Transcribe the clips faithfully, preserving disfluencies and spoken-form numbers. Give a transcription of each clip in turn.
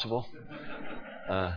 possible. Uh,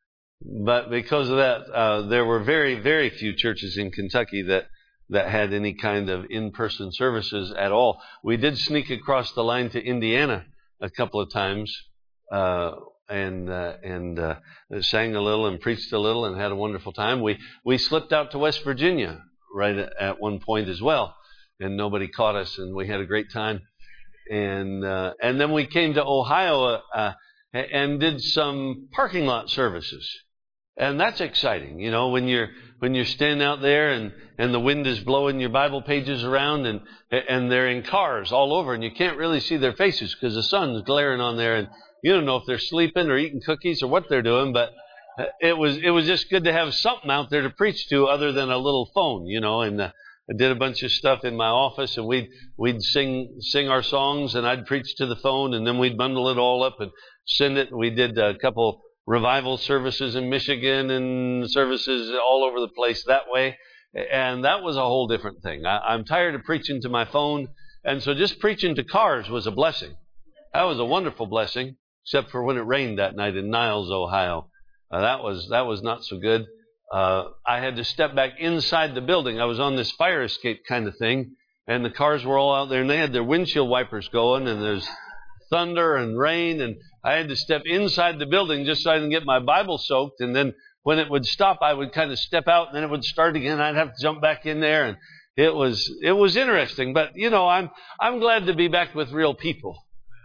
but because of that, uh, there were very, very few churches in Kentucky that, that had any kind of in-person services at all. We did sneak across the line to Indiana a couple of times, uh, and, uh, and, uh, sang a little and preached a little and had a wonderful time. We, we slipped out to West Virginia right at, at one point as well, and nobody caught us, and we had a great time. And, uh, and then we came to Ohio, uh, and did some parking lot services. And that's exciting, you know, when you're, when you're standing out there and, and the wind is blowing your Bible pages around and, and they're in cars all over and you can't really see their faces because the sun's glaring on there and you don't know if they're sleeping or eating cookies or what they're doing, but it was, it was just good to have something out there to preach to other than a little phone, you know, and, uh, I did a bunch of stuff in my office and we'd, we'd sing, sing our songs and I'd preach to the phone and then we'd bundle it all up and send it. We did a couple revival services in Michigan and services all over the place that way. And that was a whole different thing. I, I'm tired of preaching to my phone. And so just preaching to cars was a blessing. That was a wonderful blessing, except for when it rained that night in Niles, Ohio. Uh, that was, that was not so good. Uh, I had to step back inside the building. I was on this fire escape kind of thing, and the cars were all out there, and they had their windshield wipers going, and there's thunder and rain, and I had to step inside the building just so I didn't get my Bible soaked, and then when it would stop, I would kind of step out, and then it would start again. I'd have to jump back in there, and it was it was interesting. But, you know, I'm I'm glad to be back with real people.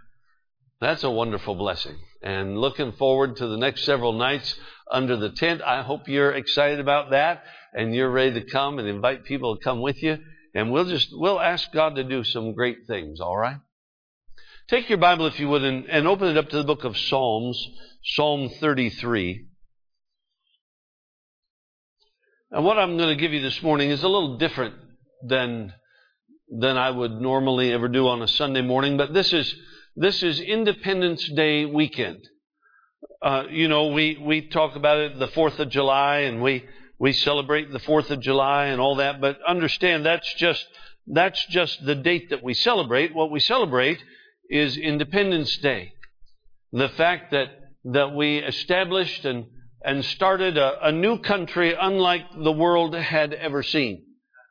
That's a wonderful blessing. And looking forward to the next several nights under the tent. I hope you're excited about that and you're ready to come and invite people to come with you. And we'll just, we'll ask God to do some great things, all right? Take your Bible, if you would, and, and open it up to the book of Psalms, Psalm thirty-three. And what I'm going to give you this morning is a little different than, than I would normally ever do on a Sunday morning, but this is This is Independence Day weekend. Uh, you know, we, we talk about it the fourth of July and we, we celebrate the fourth of July and all that, but understand that's just, that's just the date that we celebrate. What we celebrate is Independence Day. The fact that, that we established and, and started a, a new country unlike the world had ever seen.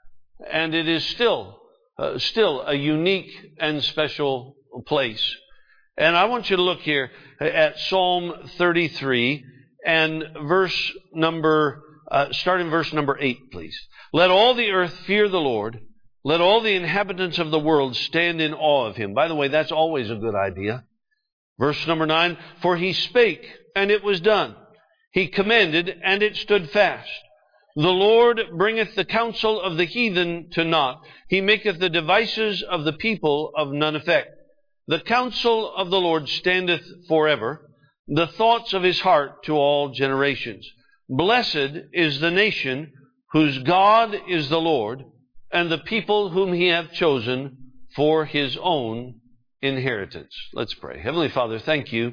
And it is still, uh, still a unique and special place. And I want you to look here at Psalm thirty-three and verse number, uh, start in verse number eight, please. Let all the earth fear the Lord. Let all the inhabitants of the world stand in awe of Him. By the way, that's always a good idea. Verse number nine, for He spake, and it was done. He commanded, and it stood fast. The Lord bringeth the counsel of the heathen to naught. He maketh the devices of the people of none effect. The counsel of the Lord standeth forever, the thoughts of His heart to all generations. Blessed is the nation whose God is the Lord, and the people whom He hath chosen for His own inheritance. Let's pray. Heavenly Father, thank You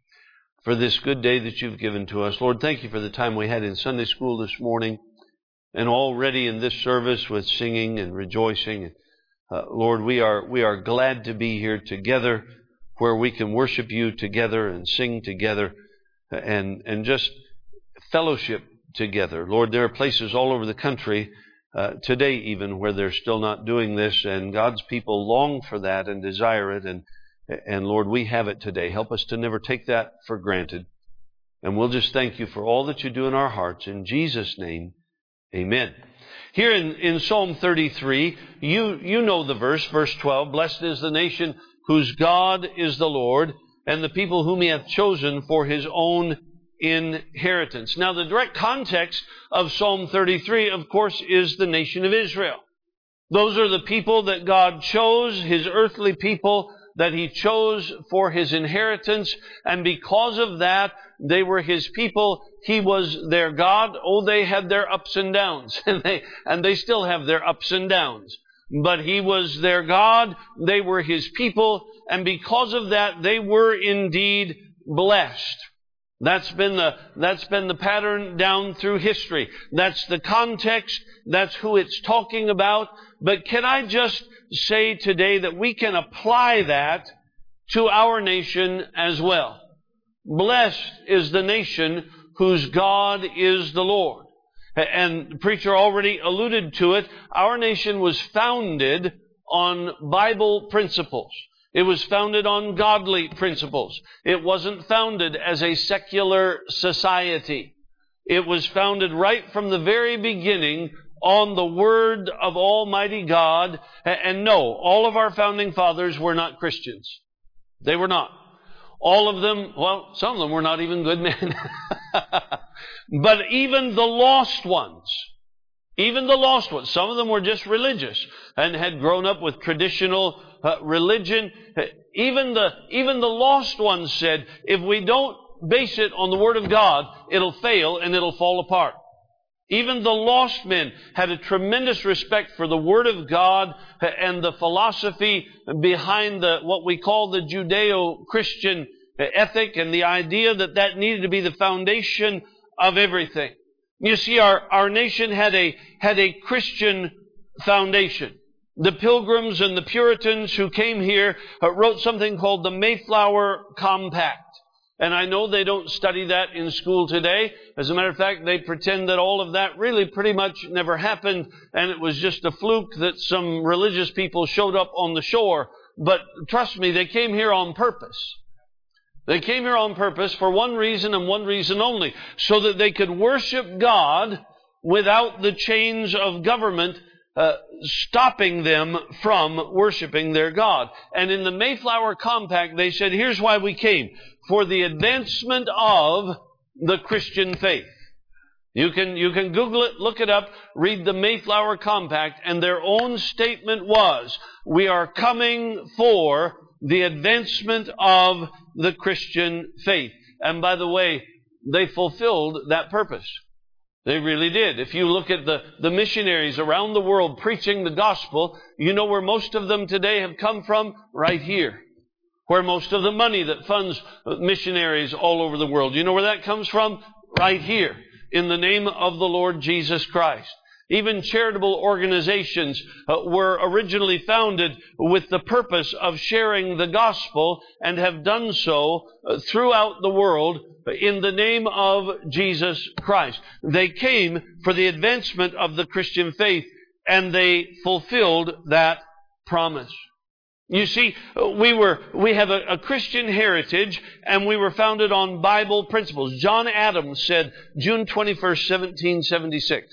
for this good day that You've given to us. Lord, thank You for the time we had in Sunday school this morning, and already in this service with singing and rejoicing. Uh, Lord, we are we are glad to be here together where we can worship You together and sing together and, and just fellowship together. Lord, there are places all over the country uh, today even where they're still not doing this, and God's people long for that and desire it. And, and Lord, we have it today. Help us to never take that for granted. And we'll just thank You for all that You do in our hearts. In Jesus' name, amen. Here in, in Psalm thirty-three, you, you know the verse, verse twelve, blessed is the nation whose God is the Lord, and the people whom He hath chosen for His own inheritance. Now, the direct context of Psalm thirty-three, of course, is the nation of Israel. Those are the people that God chose, His earthly people, that He chose for His inheritance, and because of that, they were His people. He was their God. Oh, they had their ups and downs, and they, and they still have their ups and downs. But He was their God. They were His people, and because of that, they were indeed blessed. That's been the, that's been the pattern down through history. That's the context. That's who it's talking about. But can I just say today that we can apply that to our nation as well? Blessed is the nation whose God is the Lord. And the preacher already alluded to it. Our nation was founded on Bible principles. It was founded on godly principles. It wasn't founded as a secular society. It was founded right from the very beginning on the Word of Almighty God. And no, all of our founding fathers were not Christians. They were not. All of them, well, some of them were not even good men. But even the lost ones, even the lost ones, some of them were just religious and had grown up with traditional uh, religion. Even the, even the lost ones said, if we don't base it on the Word of God, it'll fail and it'll fall apart. Even the lost men had a tremendous respect for the Word of God and the philosophy behind the what we call the Judeo-Christian ethic, and the idea that that needed to be the foundation of everything. You see, our, our nation had a, had a Christian foundation. The Pilgrims and the Puritans who came here wrote something called the Mayflower Compact. And I know they don't study that in school today. As a matter of fact, they pretend that all of that really pretty much never happened, and it was just a fluke that some religious people showed up on the shore. But trust me, they came here on purpose. They came here on purpose for one reason and one reason only, so that they could worship God without the chains of government uh, stopping them from worshiping their God. And in the Mayflower Compact, they said, here's why we came: for the advancement of the Christian faith. You can, you can Google it, look it up, read the Mayflower Compact, and their own statement was, we are coming for the advancement of the Christian faith. And by the way, they fulfilled that purpose. They really did. If you look at the, the missionaries around the world preaching the gospel, you know where most of them today have come from? Right here. Where most of the money that funds missionaries all over the world, you know where that comes from? Right here. In the name of the Lord Jesus Christ. Even charitable organizations uh, were originally founded with the purpose of sharing the gospel, and have done so uh, throughout the world in the name of Jesus Christ. They came for the advancement of the Christian faith, and they fulfilled that promise. You see, we were, we have a, a Christian heritage, and we were founded on Bible principles. John Adams said, June twenty-first, seventeen seventy-six,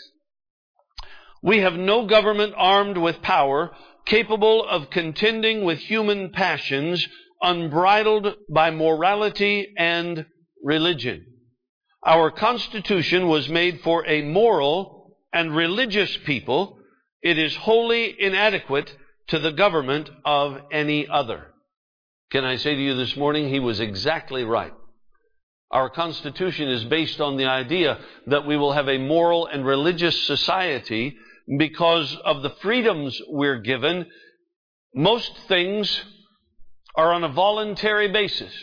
we have no government armed with power, capable of contending with human passions, unbridled by morality and religion. Our Constitution was made for a moral and religious people. It is wholly inadequate to the government of any other. Can I say to you this morning, he was exactly right. Our Constitution is based on the idea that we will have a moral and religious society because of the freedoms we're given. Most things are on a voluntary basis.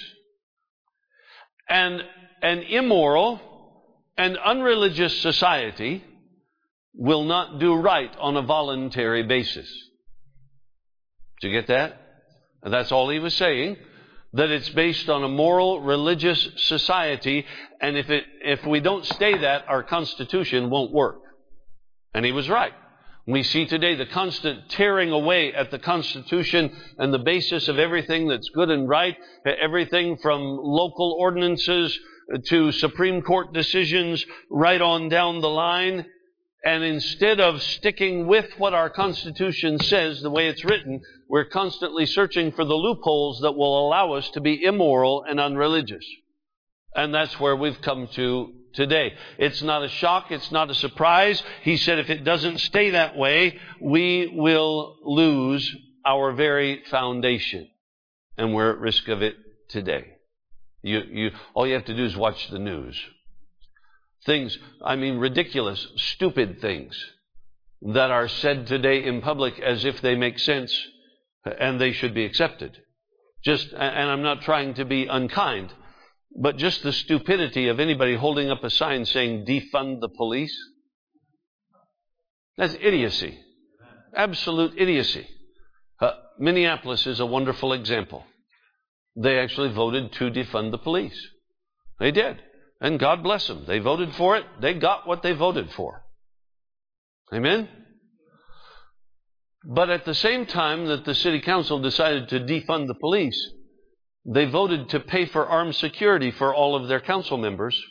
And an immoral and unreligious society will not do right on a voluntary basis. Did you get that? And that's all he was saying, that it's based on a moral, religious society, and if it, if we don't stay that, our Constitution won't work. And he was right. We see today the constant tearing away at the Constitution and the basis of everything that's good and right, everything from local ordinances to Supreme Court decisions right on down the line. And instead of sticking with what our Constitution says, the way it's written, we're constantly searching for the loopholes that will allow us to be immoral and unreligious. And that's where we've come to today. It's not a shock. It's not a surprise. He said if it doesn't stay that way, we will lose our very foundation. And we're at risk of it today. You, you, all you have to do is watch the news. Things, I mean ridiculous, stupid things that are said today in public as if they make sense and they should be accepted. Just, and I'm not trying to be unkind, but just the stupidity of anybody holding up a sign saying defund the police. That's idiocy. Absolute idiocy. Uh, Minneapolis is a wonderful example. They actually voted to defund the police. They did. And God bless them. They voted for it. They got what they voted for. Amen? But at the same time that the city council decided to defund the police, they voted to pay for armed security for all of their council members.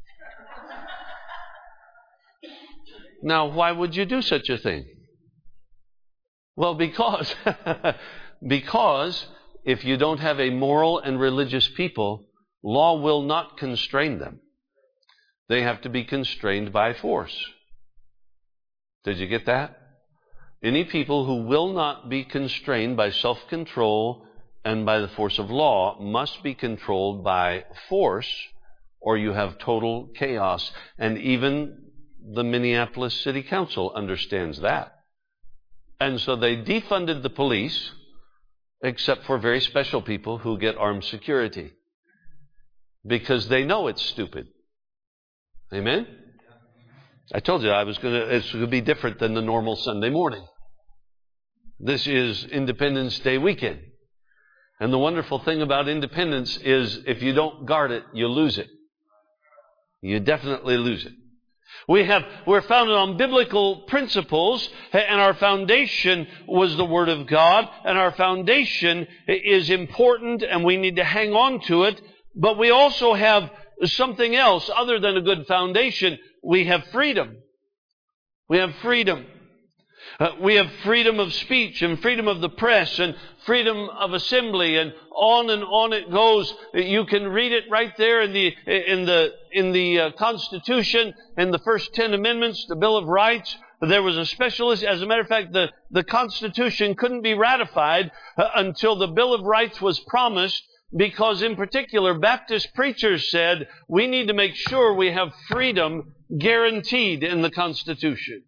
Now, why would you do such a thing? Well, because, because if you don't have a moral and religious people, law will not constrain them. They have to be constrained by force. Did you get that? Any people who will not be constrained by self-control and by the force of law must be controlled by force, or you have total chaos. And even the Minneapolis City Council understands that. And so they defunded the police, except for very special people who get armed security, because they know it's stupid. Amen? I told you I was going to, it's going to be different than the normal Sunday morning. This is Independence Day weekend. And the wonderful thing about independence is if you don't guard it, you lose it. You definitely lose it. We have, we're founded on biblical principles, and our foundation was the Word of God, and our foundation is important, and we need to hang on to it. But we also have something else other than a good foundation. We have freedom. We have freedom. Uh, we have freedom of speech and freedom of the press and freedom of assembly, and on and on it goes. You can read it right there in the in the in the uh, Constitution, in the first ten amendments, the Bill of Rights. There was a specialist. As a matter of fact, the the Constitution couldn't be ratified uh, until the Bill of Rights was promised, because in particular Baptist preachers said we need to make sure we have freedom guaranteed in the Constitution.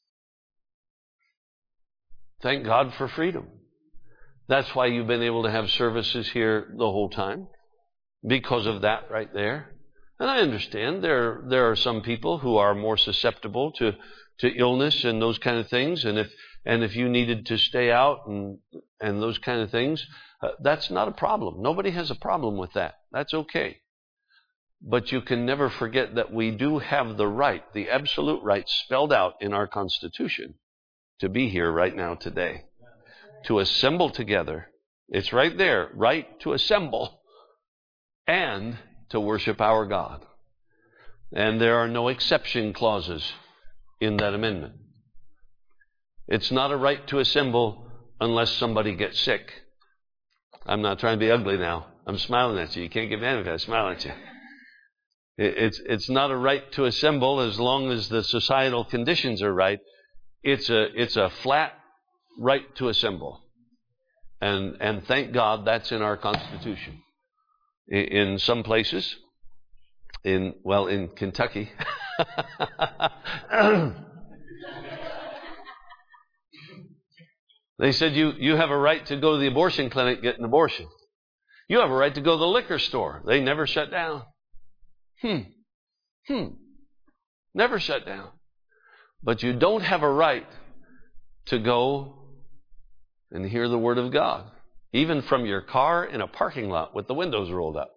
Thank God for freedom. That's why you've been able to have services here the whole time, because of that right there. And I understand there there are some people who are more susceptible to to illness and those kind of things, and if and if you needed to stay out and and those kind of things, uh, that's not a problem. Nobody has a problem with that. That's okay. But you can never forget that we do have the right, the absolute right spelled out in our Constitution, to be here right now today, to assemble together. It's right there, right to assemble and to worship our God. And there are no exception clauses in that amendment. It's not a right to assemble unless somebody gets sick. I'm not trying to be ugly now. I'm smiling at you. You can't get mad if I smile at you. It's, it's not a right to assemble as long as the societal conditions are right. It's a, it's a flat right to assemble. And, and thank God that's in our Constitution. In, in some places, in, well, in Kentucky, they said you, you have a right to go to the abortion clinic, get an abortion. You have a right to go to the liquor store. They never shut down. Hmm. Hmm. Never shut down. But you don't have a right to go and hear the Word of God, even from your car in a parking lot with the windows rolled up.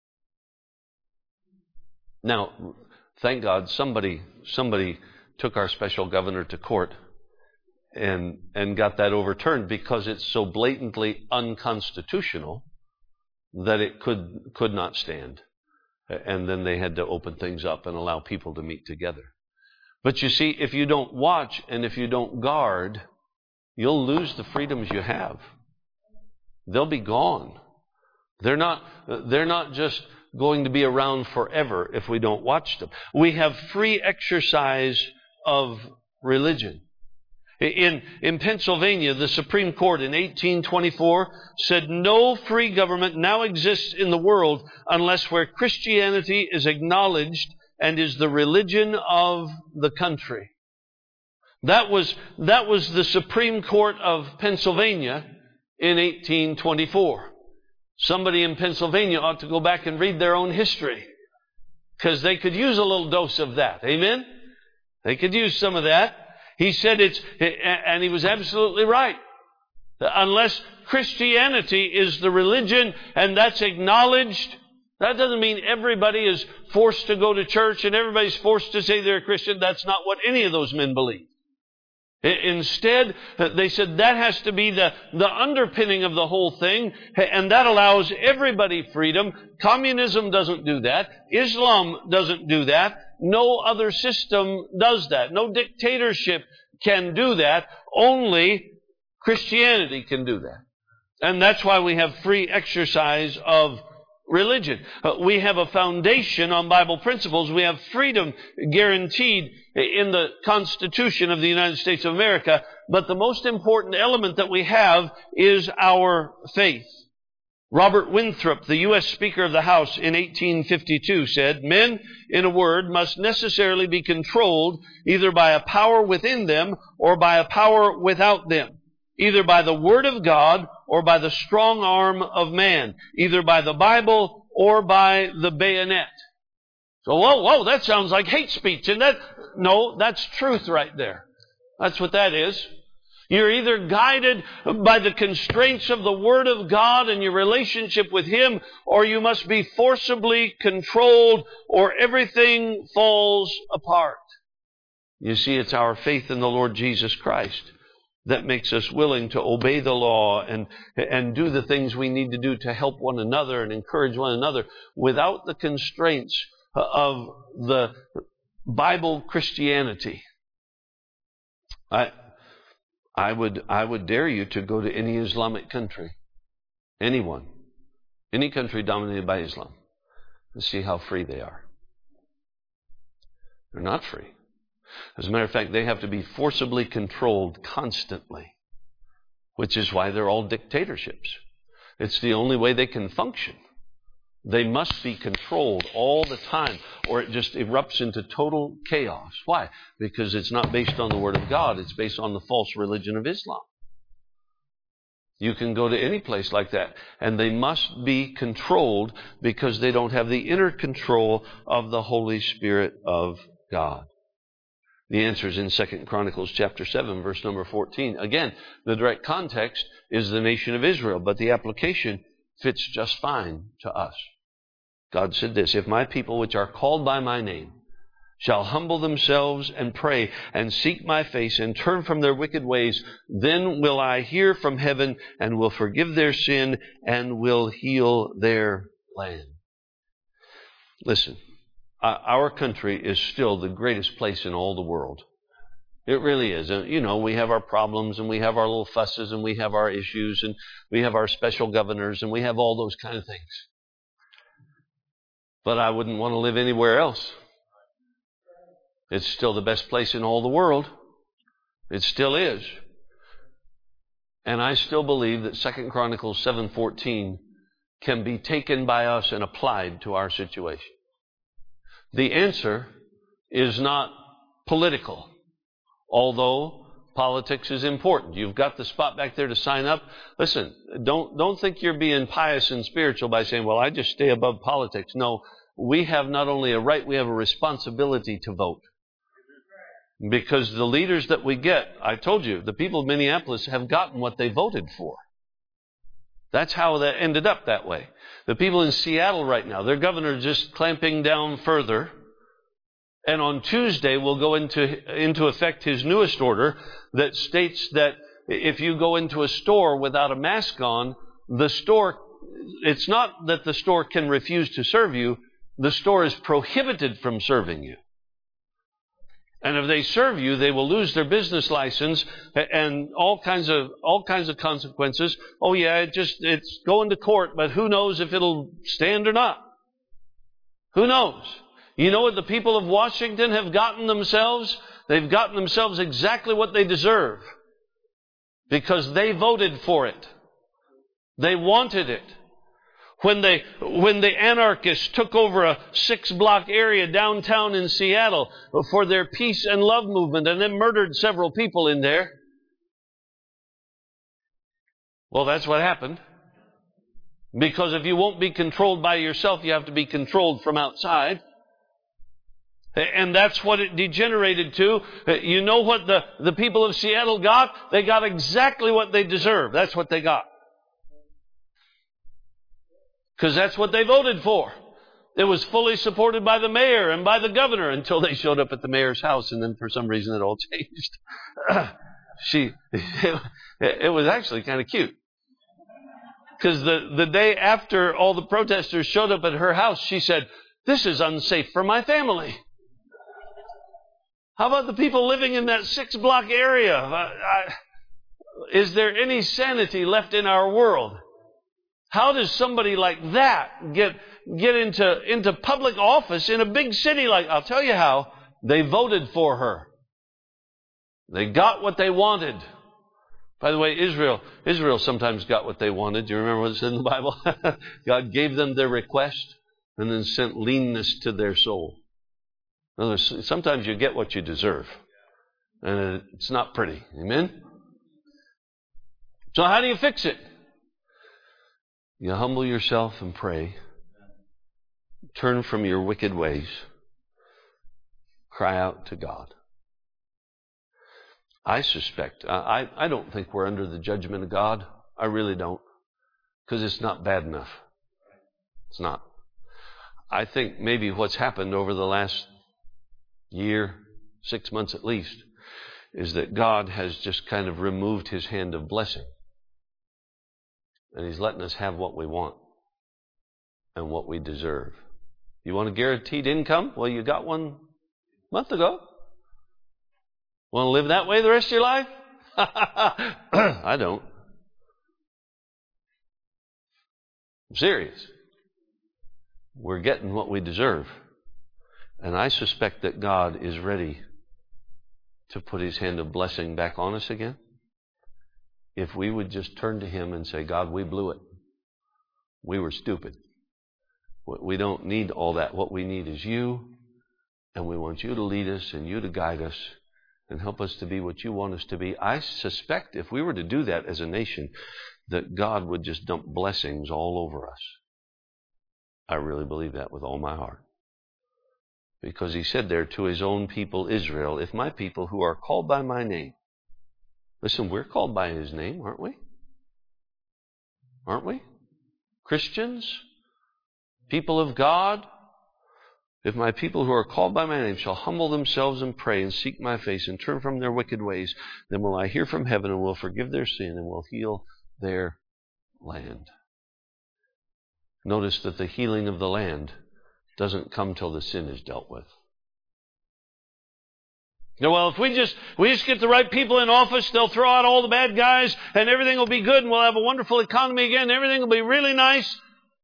Now, thank God somebody somebody took our special governor to court and and got that overturned, because it's so blatantly unconstitutional that it could could not stand. And then they had to open things up and allow people to meet together. But you see, if you don't watch and if you don't guard, you'll lose the freedoms you have. They'll be gone. They're not, they're not just going to be around forever if we don't watch them. We have free exercise of religion. In, in Pennsylvania, the Supreme Court in eighteen twenty-four said no free government now exists in the world unless where Christianity is acknowledged and is the religion of the country. That was, that was the Supreme Court of Pennsylvania in eighteen twenty-four. Somebody in Pennsylvania ought to go back and read their own history, because they could use a little dose of that. Amen? They could use some of that. He said it's, and he was absolutely right. Unless Christianity is the religion and that's acknowledged, That doesn't mean everybody is forced to go to church and everybody's forced to say they're a Christian. That's not what any of those men believe. Instead, they said that has to be the, the underpinning of the whole thing, and that allows everybody freedom. Communism doesn't do that. Islam doesn't do that. No other system does that. No dictatorship can do that. Only Christianity can do that. And that's why we have free exercise of religion. Uh, we have a foundation on Bible principles. We have freedom guaranteed in the Constitution of the United States of America. But the most important element that we have is our faith. Robert Winthrop, the U S Speaker of the House in eighteen fifty-two, said, "Men, in a word, must necessarily be controlled either by a power within them or by a power without them, either by the Word of God or by the strong arm of man, either by the Bible or by the bayonet." So, whoa, whoa, that sounds like hate speech. And that, no, that's truth right there. That's what that is. You're either guided by the constraints of the Word of God and your relationship with Him, or you must be forcibly controlled, or everything falls apart. You see, it's our faith in the Lord Jesus Christ that makes us willing to obey the law and, and do the things we need to do to help one another and encourage one another without the constraints of the Bible Christianity. I, I would, I would dare you to go to any Islamic country, anyone, any country dominated by Islam, and see how free they are. They're not free. As a matter of fact, they have to be forcibly controlled constantly, which is why they're all dictatorships. It's the only way they can function. They must be controlled all the time, or it just erupts into total chaos. Why? Because it's not based on the Word of God. It's based on the false religion of Islam. You can go to any place like that, and they must be controlled because they don't have the inner control of the Holy Spirit of God. The answer is in Second Chronicles chapter seven, verse number fourteen. Again, the direct context is the nation of Israel, but the application fits just fine to us. God said this, "If my people which are called by my name shall humble themselves and pray and seek my face and turn from their wicked ways, then will I hear from heaven and will forgive their sin and will heal their land." Listen. Uh, our country is still the greatest place in all the world. It really is. Uh, you know, we have our problems and we have our little fusses and we have our issues and we have our special governors and we have all those kind of things. But I wouldn't want to live anywhere else. It's still the best place in all the world. It still is. And I still believe that Second Chronicles seven fourteen can be taken by us and applied to our situation. The answer is not political, although politics is important. You've got the spot back there to sign up. Listen, don't, don't think you're being pious and spiritual by saying, well, I just stay above politics. No, we have not only a right, we have a responsibility to vote. Because the leaders that we get, I told you, the people of Minneapolis have gotten what they voted for. That's how that ended up that way. The people in Seattle right now, their governor is just clamping down further. And on Tuesday will go into, into effect his newest order that states that if you go into a store without a mask on, the store, it's not that the store can refuse to serve you, the store is prohibited from serving you. And if they serve you, they will lose their business license and all kinds of all kinds of consequences. Oh yeah, it just it's going to court, but who knows if it'll stand or not? Who knows? You know what the people of Washington have gotten themselves? They've gotten themselves exactly what they deserve. Because they voted for it. They wanted it. When they, when the anarchists took over a six-block area downtown in Seattle for their peace and love movement and then murdered several people in there. Well, that's what happened. Because if you won't be controlled by yourself, you have to be controlled from outside. And that's what it degenerated to. You know what the, the people of Seattle got? They got exactly what they deserve. That's what they got. Because that's what they voted for. It was fully supported by the mayor and by the governor until they showed up at the mayor's house, and then for some reason it all changed. she, it, it was actually kind of cute. Because the, the day after all the protesters showed up at her house, she said, "This is unsafe for my family." How about the people living in that six-block area? I, I, is there any sanity left in our world? How does somebody like that get get into, into public office in a big city like... I'll tell you how. They voted for her. They got what they wanted. By the way, Israel, Israel sometimes got what they wanted. Do you remember what's in the Bible? God gave them their request and then sent leanness to their soul. In other words, sometimes you get what you deserve. And it's not pretty. Amen? So how do you fix it? You humble yourself and pray. Turn from your wicked ways. Cry out to God. I suspect, I, I don't think we're under the judgment of God. I really don't. Because it's not bad enough. It's not. I think maybe what's happened over the last year, six months at least, is that God has just kind of removed His hand of blessing. And He's letting us have what we want and what we deserve. You want a guaranteed income? Well, you got one a month ago. Want to live that way the rest of your life? I don't. I'm serious. We're getting what we deserve. And I suspect that God is ready to put His hand of blessing back on us again. If we would just turn to Him and say, "God, we blew it. We were stupid. We don't need all that. What we need is You, and we want You to lead us and You to guide us and help us to be what You want us to be." I suspect if we were to do that as a nation, that God would just dump blessings all over us. I really believe that with all my heart. Because He said there to His own people Israel, "If my people who are called by my name..." Listen, we're called by His name, aren't we? Aren't we? Christians? People of God? "If my people who are called by my name shall humble themselves and pray and seek my face and turn from their wicked ways, then will I hear from heaven and will forgive their sin and will heal their land." Notice that the healing of the land doesn't come till the sin is dealt with. You know, well, if we just we just get the right people in office, they'll throw out all the bad guys and everything will be good and we'll have a wonderful economy again. Everything will be really nice.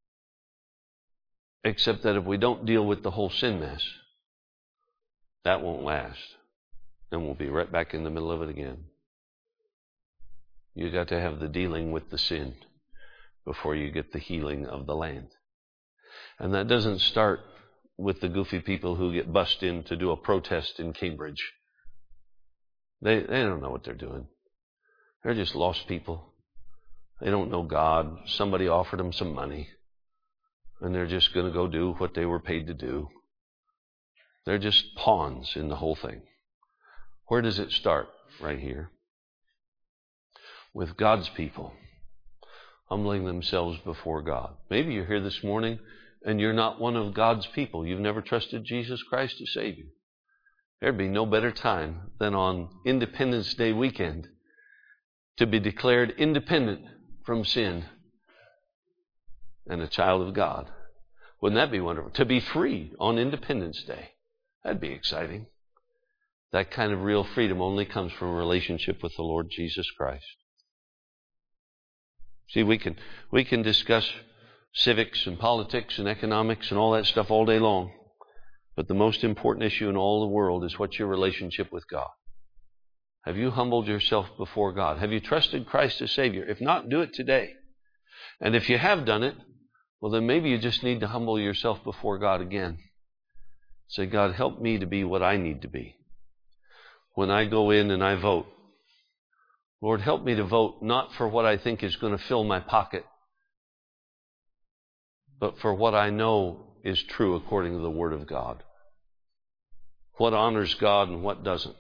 Except that if we don't deal with the whole sin mess, that won't last. And we'll be right back in the middle of it again. You got to have the dealing with the sin before you get the healing of the land. And that doesn't start with the goofy people who get bussed in to do a protest in Cambridge. They, they don't know what they're doing. They're just lost people. They don't know God. Somebody offered them some money. And they're just going to go do what they were paid to do. They're just pawns in the whole thing. Where does it start? Right here. With God's people humbling themselves before God. Maybe you're here this morning and you're not one of God's people. You've never trusted Jesus Christ to save you. There'd be no better time than on Independence Day weekend to be declared independent from sin and a child of God. Wouldn't that be wonderful? To be free on Independence Day. That'd be exciting. That kind of real freedom only comes from a relationship with the Lord Jesus Christ. See, we can we can discuss civics and politics and economics and all that stuff all day long. But the most important issue in all the world is what's your relationship with God? Have you humbled yourself before God? Have you trusted Christ as Savior? If not, do it today. And if you have done it, well, then maybe you just need to humble yourself before God again. Say, "God, help me to be what I need to be. When I go in and I vote, Lord, help me to vote not for what I think is going to fill my pocket, but for what I know is true according to the Word of God. What honors God and what doesn't."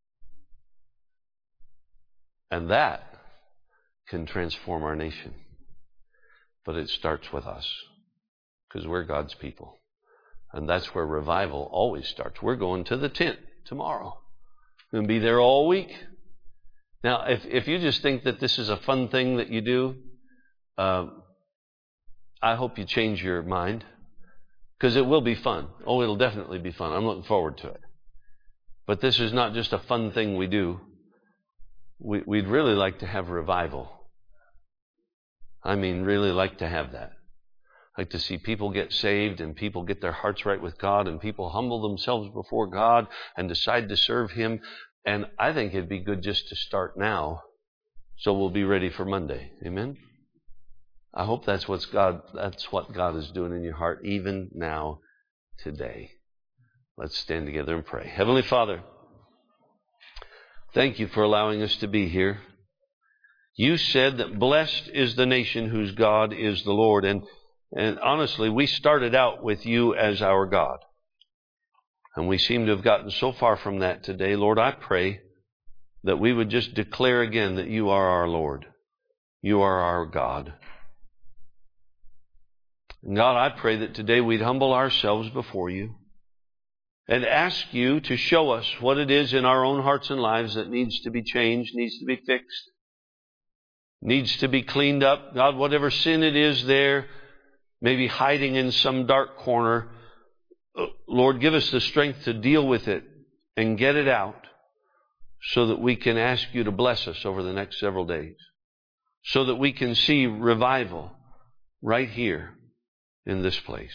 And that can transform our nation. But it starts with us, because we're God's people. And that's where revival always starts. We're going to the tent tomorrow. We're going to be there all week. Now, if, if you just think that this is a fun thing that you do, uh, I hope you change your mind. Because it will be fun. Oh, it'll definitely be fun. I'm looking forward to it. But this is not just a fun thing we do. We, we'd really like to have revival. I mean, really like to have that. Like to see people get saved and people get their hearts right with God and people humble themselves before God and decide to serve Him. And I think it'd be good just to start now so we'll be ready for Monday. Amen? I hope that's what's God, that's what God is doing in your heart even now, today. Let's stand together and pray. Heavenly Father, thank you for allowing us to be here. You said that blessed is the nation whose God is the Lord. And, and honestly, we started out with you as our God. And we seem to have gotten so far from that today. Lord, I pray that we would just declare again that you are our Lord. You are our God. And God, I pray that today we'd humble ourselves before you and ask you to show us what it is in our own hearts and lives that needs to be changed, needs to be fixed, needs to be cleaned up. God, whatever sin it is there, maybe hiding in some dark corner, Lord, give us the strength to deal with it and get it out so that we can ask you to bless us over the next several days, so that we can see revival right here in this place.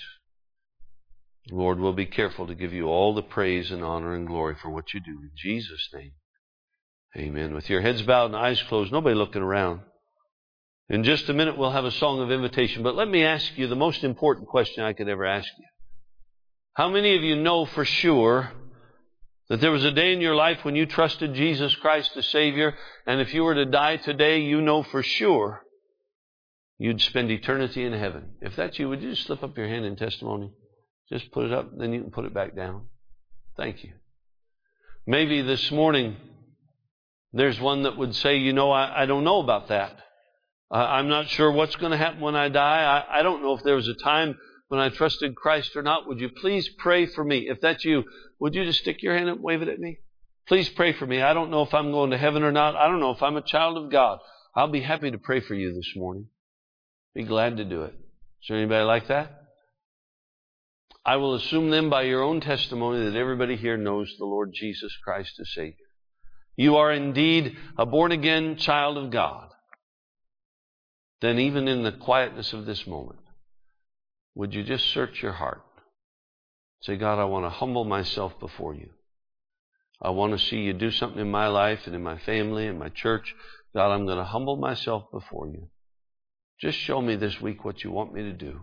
Lord, we'll be careful to give you all the praise and honor and glory for what you do. In Jesus' name, amen. With your heads bowed and eyes closed, nobody looking around. In just a minute, we'll have a song of invitation. But let me ask you the most important question I could ever ask you. How many of you know for sure that there was a day in your life when you trusted Jesus Christ as Savior, and if you were to die today, you know for sure you'd spend eternity in heaven? If that's you, would you just slip up your hand in testimony? Just put it up, then you can put it back down. Thank you. Maybe this morning there's one that would say, you know, I, I don't know about that. I, I'm not sure what's going to happen when I die. I, I don't know if there was a time when I trusted Christ or not. Would you please pray for me? If that's you, would you just stick your hand up and wave it at me? Please pray for me. I don't know if I'm going to heaven or not. I don't know if I'm a child of God. I'll be happy to pray for you this morning. Be glad to do it. Is there anybody like that? I will assume then by your own testimony that everybody here knows the Lord Jesus Christ as Savior. You are indeed a born-again child of God. Then even in the quietness of this moment, would you just search your heart? Say, God, I want to humble myself before you. I want to see you do something in my life and in my family and my church. God, I'm going to humble myself before you. Just show me this week what you want me to do.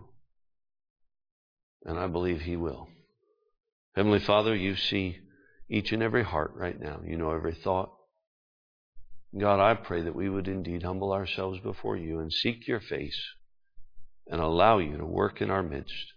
And I believe He will. Heavenly Father, you see each and every heart right now. You know every thought. God, I pray that we would indeed humble ourselves before you and seek your face and allow you to work in our midst.